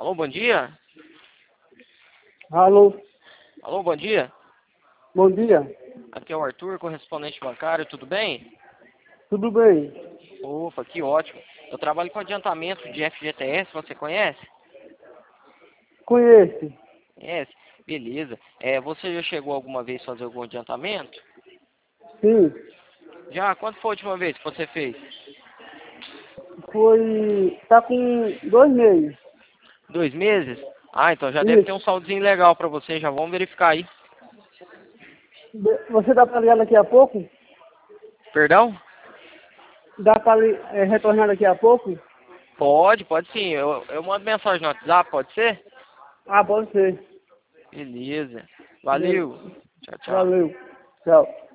Alô, bom dia? Alô, Alô, bom dia? bom dia. Aqui é o Arthur, correspondente bancário, tudo bem? Tudo bem? Opa, que ótimo. Eu trabalho com adiantamento de FGTS, você conhece? Conhece? Conhece? Beleza. Você já chegou alguma vez a fazer algum adiantamento? Sim. Já? Quando foi a última vez que você fez? Foi. Tá com 2 meses. 2 meses? Ah, então já deve ter um Isso. saldozinho legal pra você, já vamos verificar aí. Você dá pra ligar daqui a pouco? Perdão? Dá pra retornar daqui a pouco? Pode sim. Eu mando mensagem no WhatsApp, pode ser? Ah, pode ser. Beleza. Beleza. Valeu. Tchau, tchau. Valeu. Tchau.